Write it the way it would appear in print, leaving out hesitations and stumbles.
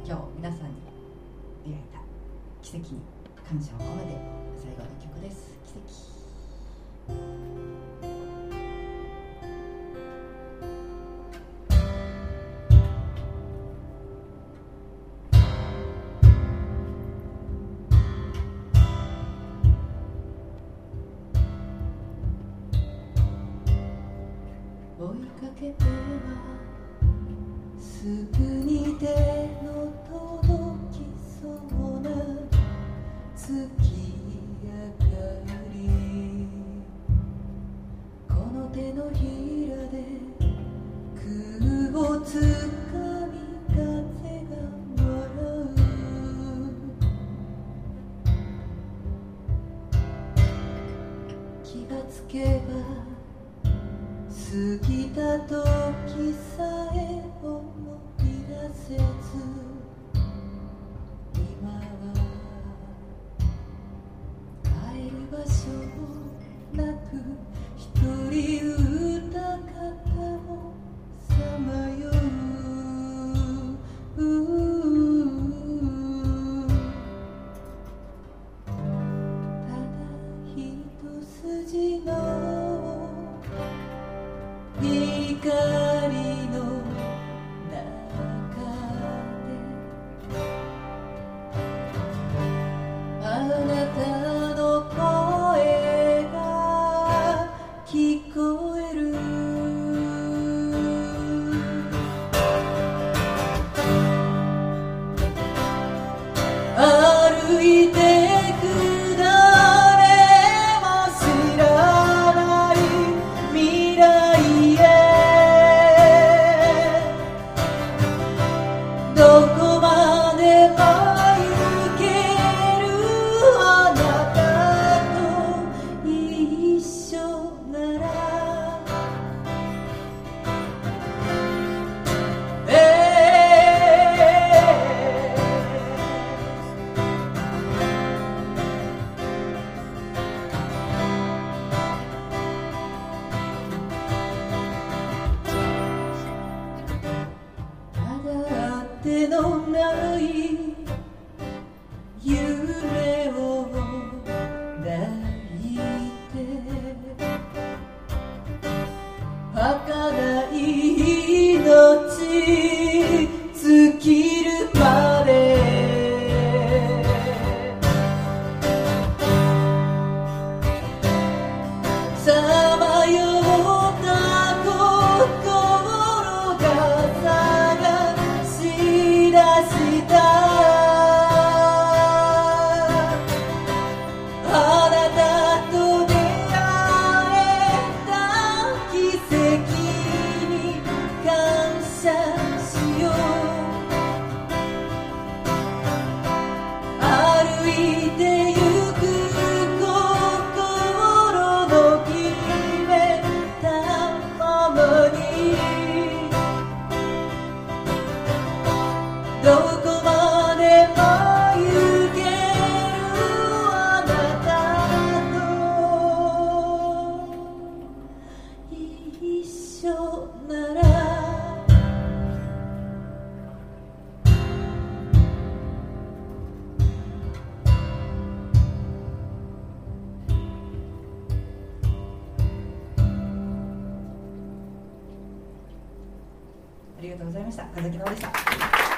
今日皆さんに出会えた奇跡に感謝を込めて最後の曲です。奇跡。追いかけてはすぐに手の届きそうな月明かり、この手のひらで空をつかみ風が笑う、気がつけば過ぎた時さえ思い出せず、今は帰る場所なく一人歌方をさまよう、ただ一筋の光の中であなたの声が聞こえる、歩いてく誰も知らない未来、どこまでも行ける、あなたと一緒なら、手のない夢を抱いて儚い命尽きるまでさまよった心が探し出したあなたと出会えた奇跡に感謝しよう、歩いてゆく心の決めたままに、どこまでも行ける、あなたと一緒なら、ありがとうございました。風木直でした。